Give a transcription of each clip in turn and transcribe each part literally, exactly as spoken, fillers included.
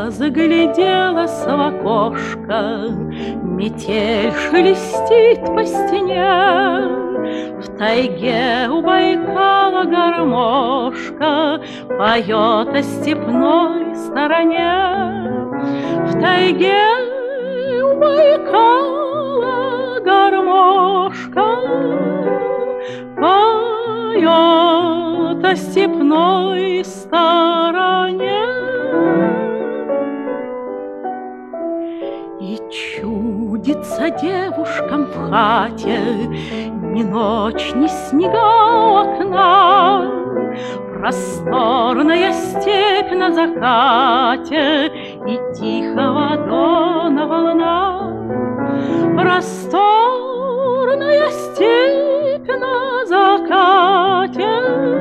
загляделась в окошко, метель шелестит по стене. В тайге у Байкала гармошка поет о степной стороне. В тайге у Байкала гармошка поет о степной стороне. И чудится девушкам в хате ни ночь, ни снега у окна. Просторная степь на закате и тихого дона волна. Просторная степь на закате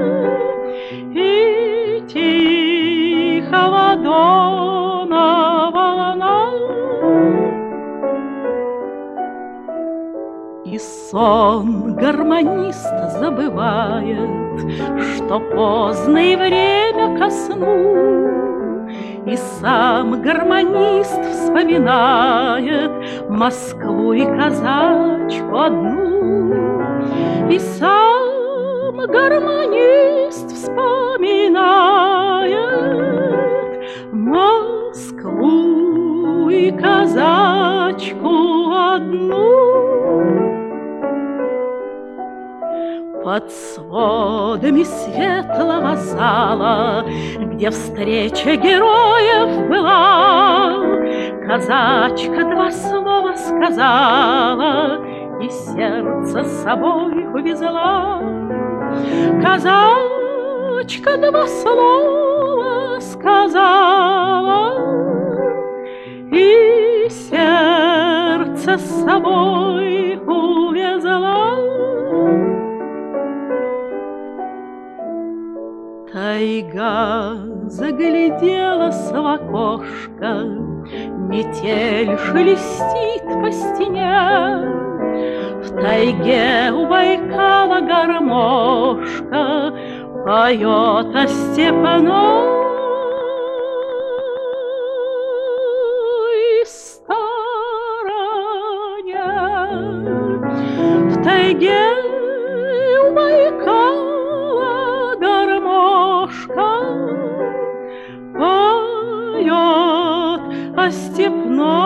и тихого дона волна. И сон гармонист забывает, что поздно и время ко сну. И сам гармонист вспоминает Москву и казачку одну. И сам гармонист вспоминает Москву и казачку одну. Под сводами светлого зала, где встреча героев была, казачка два слова сказала и сердце с собой увезла. Казачка два слова сказала и сердце с собой увезла. Тайга загляделась в окошко, метель шелестит по стене. В тайге у Байкала гармошка поет о степной стороне. В тайге у Байкала гармошка поет о степной